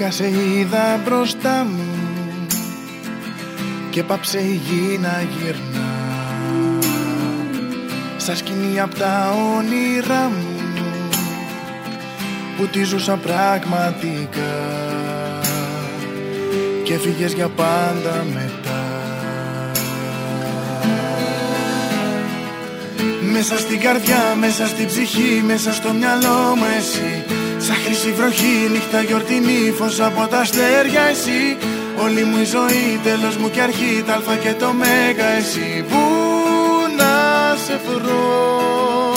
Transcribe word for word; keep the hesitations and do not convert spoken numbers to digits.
Ξαφνικά σε είδα μπροστά μου και πάψε η γη να γυρνά, σαν σκηνή απ' τα όνειρά μου που τη ζούσα πραγματικά και φύγες για πάντα μετά. Μέσα στην καρδιά, μέσα στην ψυχή, μέσα στο μυαλό μου εσύ, σαν χρυσή βροχή, νύχτα γιορτινή, φως από τα αστέρια εσύ. Όλη μου η ζωή, τέλος μου και αρχή, τ' αλφα και το μέγα εσύ. Πού να σε βρω,